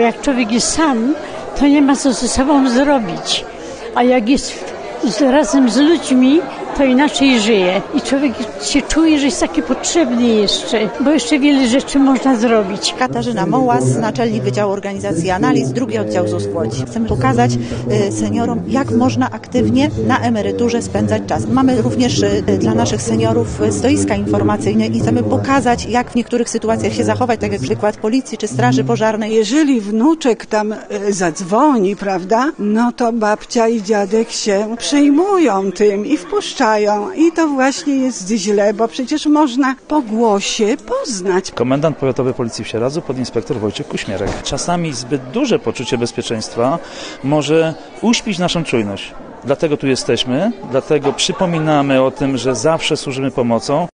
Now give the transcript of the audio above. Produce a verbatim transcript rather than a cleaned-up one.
Jak człowiek jest sam, to nie ma co ze sobą zrobić, a jak jest z, razem z ludźmi, to inaczej żyje i człowiek się czuje, że jest taki potrzebny jeszcze, bo jeszcze wiele rzeczy można zrobić. Katarzyna Mołas, naczelnik Wydziału Organizacji i Analiz, drugi oddział Z U S w Łodzi. Chcemy pokazać seniorom, jak można aktywnie na emeryturze spędzać czas. Mamy również dla naszych seniorów stoiska informacyjne i chcemy pokazać, jak w niektórych sytuacjach się zachować, tak jak przykład policji czy straży pożarnej. Jeżeli wnuczek tam zadzwoni, prawda, no to babcia i dziadek się przejmują tym i wpuszczają. I to właśnie jest źle, bo przecież można po głosie poznać. Komendant powiatowy Policji w Sieradzu, podinspektor Wojciech Kuśmierek. Czasami zbyt duże poczucie bezpieczeństwa może uśpić naszą czujność. Dlatego tu jesteśmy, dlatego przypominamy o tym, że zawsze służymy pomocą.